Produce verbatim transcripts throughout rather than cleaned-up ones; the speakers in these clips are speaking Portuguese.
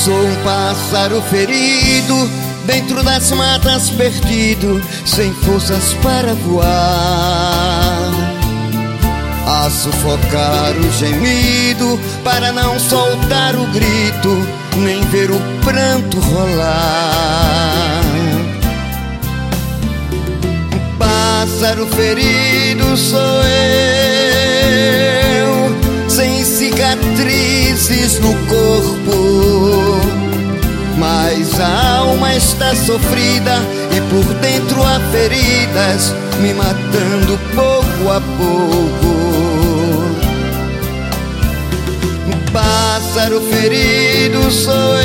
Sou um pássaro ferido, dentro das matas perdido, sem forças para voar, a sufocar o gemido, para não soltar o grito, nem ver o pranto rolar. Pássaro ferido sou eu, sem cicatrizes no corpo, mas a alma está sofrida e por dentro há feridas me matando pouco a pouco. Pássaro ferido sou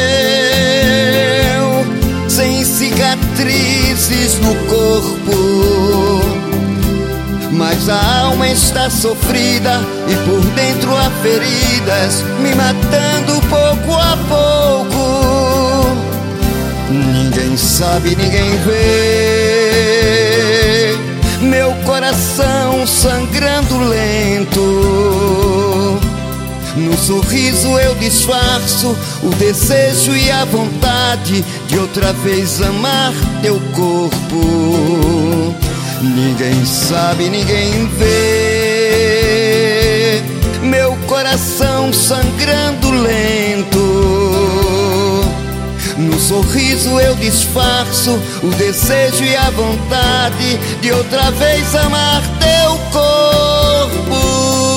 eu, sem cicatrizes no corpo, mas a alma está sofrida e por dentro há feridas me matando pouco a pouco. Ninguém sabe, ninguém vê meu coração sangrando lento. No sorriso eu disfarço o desejo e a vontade de outra vez amar teu corpo. Ninguém sabe, ninguém vê meu coração sangrando lento. No sorriso eu disfarço o desejo e a vontade de outra vez amar teu corpo.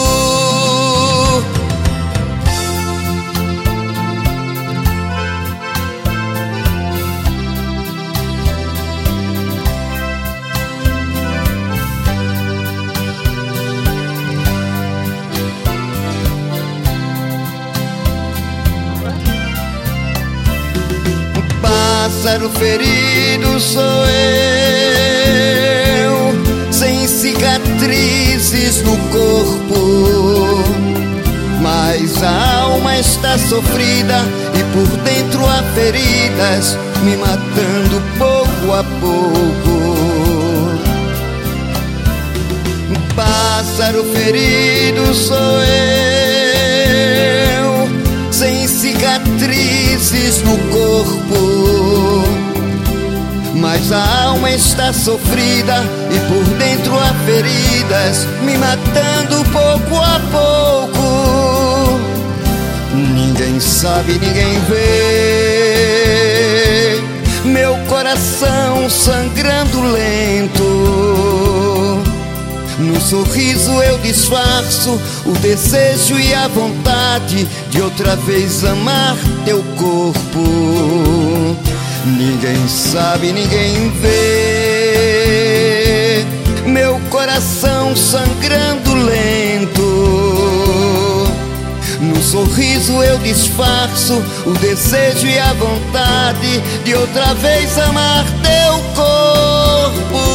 Pássaro ferido sou eu, sem cicatrizes no corpo, mas a alma está sofrida e por dentro há feridas me matando pouco a pouco. Pássaro ferido sou eu, sem cicatrizes no corpo, mas a alma está sofrida e por dentro há feridas me matando pouco a pouco. Ninguém sabe, ninguém vê meu coração sangrando lento. No sorriso eu disfarço o desejo e a vontade de outra vez amar teu corpo. Ninguém sabe, ninguém vê meu coração sangrando lento. No sorriso eu disfarço o desejo e a vontade de outra vez amar teu corpo.